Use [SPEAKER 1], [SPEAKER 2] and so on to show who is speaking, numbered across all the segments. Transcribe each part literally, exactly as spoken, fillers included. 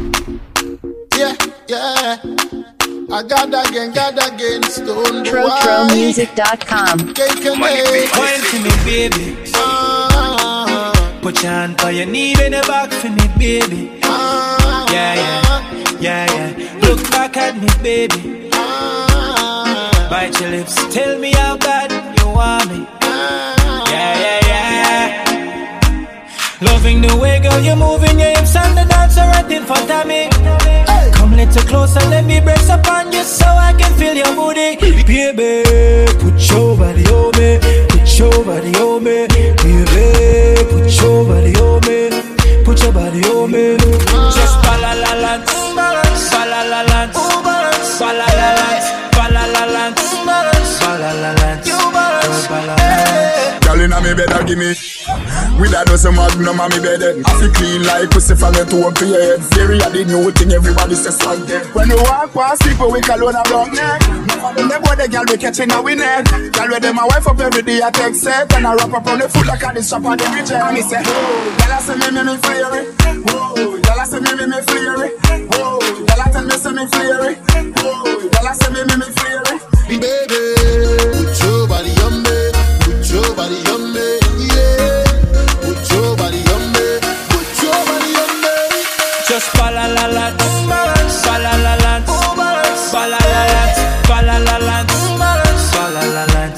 [SPEAKER 1] Yeah, yeah. I got again, got again, stone
[SPEAKER 2] Tro Tro Music dot com.
[SPEAKER 3] Wine for me, baby.
[SPEAKER 1] Ah,
[SPEAKER 3] Put your hand on your knee in the back for me, baby.
[SPEAKER 1] ah,
[SPEAKER 3] Yeah, yeah, yeah, yeah. Look back at me, baby.
[SPEAKER 1] ah,
[SPEAKER 3] Bite your lips, tell me how bad you want me.
[SPEAKER 1] ah.
[SPEAKER 3] Yeah, yeah, yeah. Loving the way, girl, you're moving your hips and the dancer right in front of me. Come a little closer, let me brace up on you so I can feel your booty. Baby, put your body on me, put your body on me. Baby, put your body on me, put your body on me. Just balalalant, balalalant, balalalant, balalalant, balalalant, balalalant.
[SPEAKER 4] Girl inna me bed a gimme. With a dozen magnum on me bed. I feel clean like pussy from your toe up to your head. Theory I did new thing, everybody says something. When you walk past people we call on a block neck. Them boy the girl we catching a we net. Girl with them a wife up every day I take set. And I wrap up on the foot like I did shop on the rich. And me say, oh, girl I say me me me flare. Whoa, girl I say me me me flare. Whoa, girl I tell me say me flare. Whoa, girl I say me me me flare.
[SPEAKER 1] Baby, put your body on me, put your body on me, yeah. Put your body on me, put your body on me.
[SPEAKER 3] Just balalalant, balalalant, balalalant, balalalant, balalalant,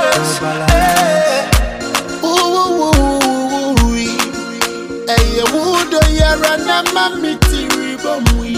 [SPEAKER 3] balalalant.
[SPEAKER 1] Ooh, ooh, ooh, ooh. Hey, you would do ya run a mammy tiri bomwi.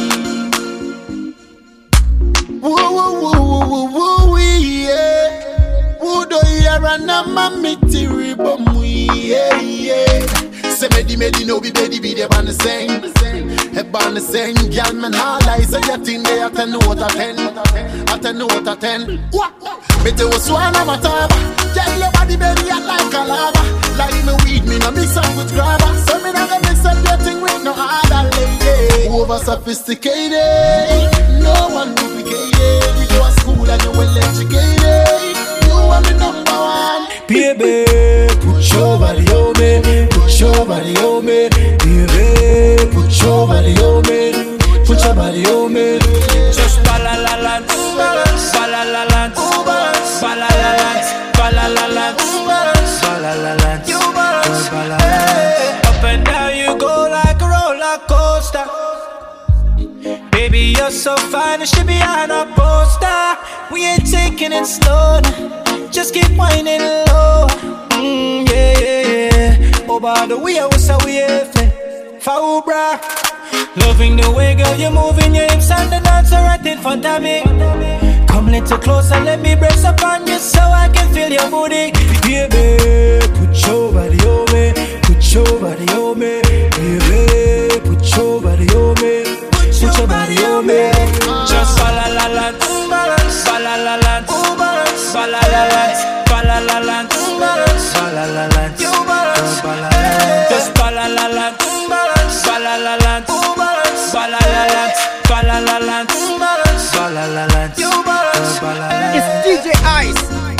[SPEAKER 1] Woo, woo, woo, woo, woo, woo, yeah. Would do ya run a mammy tiri bomwi, yeah, yeah. Say medi medi no be bedi be the band the same. Head band the same. Girl man all lies so you think they at ten out of ten. At ten out of ten. What? Me tell you swan of a taba. Girl your body baby hot like a lava. Like me weed me no mix up with grabber. So me not gonna mix up your thing with no other lady. Over sophisticated. No one duplicated. We go to school and you well educated. You are me number one.
[SPEAKER 3] Baby, put your body on me, put your body on me. Baby, put your body on me, put your body on me. Just balalalant, balalalant, balalalant, balalalant, balalalant, balalalant. Up and down you go like a roller coaster. Baby, you're so fine, it should be on a poster. We ain't taking it slow now. Just keep whining low. Mm, yeah, yeah, yeah. Oh, by the way, I was so weird. Faubra. Loving the way, girl, you're moving your hips and the dancer right in front of me. Come a little closer, let me brace up on you so I can feel your booty. Baby, put your body on me, put your body on me. Baby, put your body on me, put your body on me. Just balalalant, balalalant, balalalant, balalalant, balalalant, balalalant. Just balalalant, balalalant, balalalant, balalalant, balalalant, balalalant.
[SPEAKER 5] It's D J Ice.